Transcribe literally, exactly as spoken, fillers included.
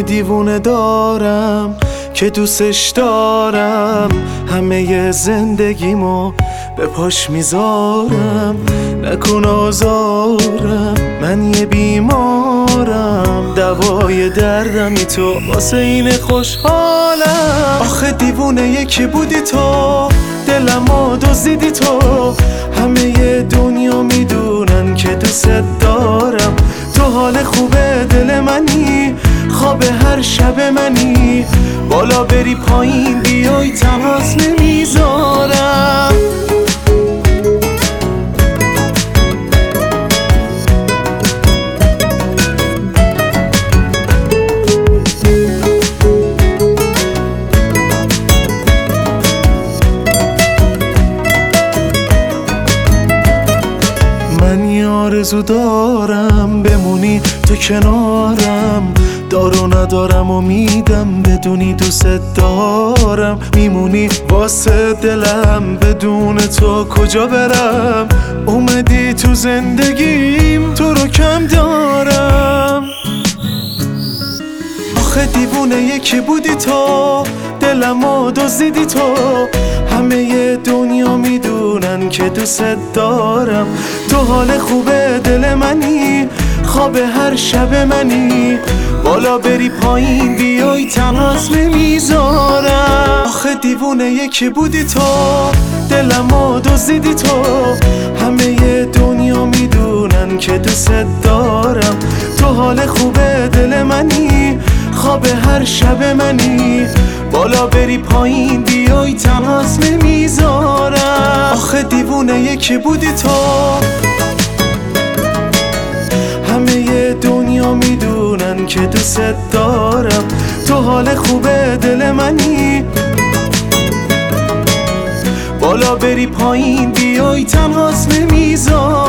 دیوونه دارم که دوستش دارم، همه زندگیمو به پاش میذارم. نکن آزارم، من یه بیمارم، دوای دردمی تو، واسه این خوشحالم. آخه دیوونه یکی بودی تو، دلمو دزدیدی تو، همه دنیا میدونن که دوست دارم. تو حال خوبه دل منی، خواب هر شب منی، بالا بری پایین بیای تماس نمیذارم. آرزو دارم بمونی تو کنارم، دارو ندارم امیدم بدونی دوست دارم. میمونی واسه دلم، بدون تو کجا برم؟ اومدی تو زندگیم، تو رو کم دارم. آخه دیوونه یکی بودی تو، دلمو دزدیدی تو، همه دنیا میدونن که دوست دارم. تو حال خوبه دل منی، خواب هر شب منی، بالا بری پایین بیای تماس نمیذارم. آخه دیوونه یکی بودی تو، دلمو دزدیدی تو، همه دنیا میدونن که دوست دارم. تو حال خوبه دل منی، خواب هر شب منی، بالا بری پایین بیای تماس نمیذارم. آخه دیوونه یکی بودی تو، همه دنیا میدونن که دوست دارم. تو حال خوبه دل منی، بالا بری پایین بیای تماس نمیذارم.